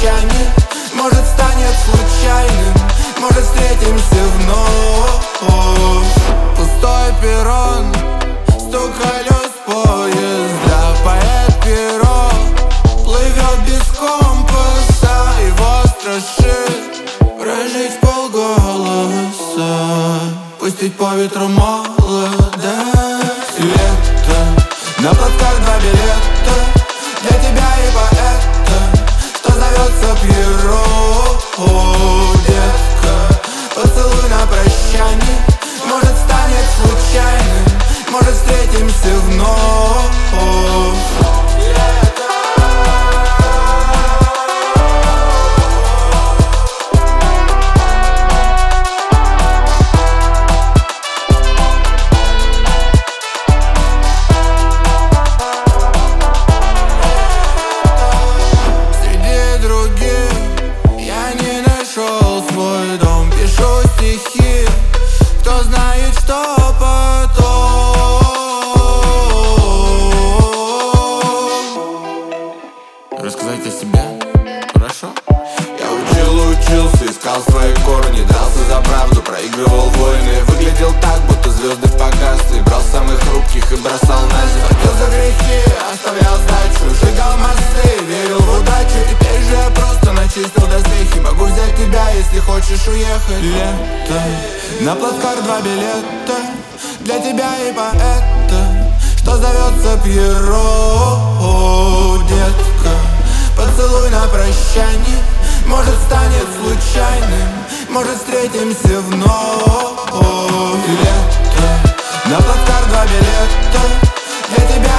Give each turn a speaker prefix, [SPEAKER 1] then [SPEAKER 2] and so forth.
[SPEAKER 1] прощание. Может, станет случайным, может, встретимся вновь. Пустой перрон, стук колес поезда. Поэт перо плывет без компаса. Его страшит прожить полголоса, пустить по ветру молодость. Лето, на плацкарт 2 билета для тебя и поэта, что зовется Пьеро. О, детка, поцелуй на прощание. Может, станет случайным, может, встретимся вновь. Свой дом, пишу стихи, кто знает, что потом. Рассказать о себе? Хорошо? Я учился, искал свои корни, дрался за правду, проигрывал войны. Выглядел так, будто звезды погасли. Брал самых хрупких и бросал на землю. Платил за грехи, оставлял сдачу, сжигал мосты, верил в удачу. Теперь же я просто начистил доспехи. Могу взять тебя, если хочешь уехать. Лето, на плацкарт 2 билета для тебя и поэта, что зовется Пьеро. О, детка, поцелуй на прощание. Может, станет случайным, может, встретимся вновь. Лето, на плацкарт 2 билета для тебя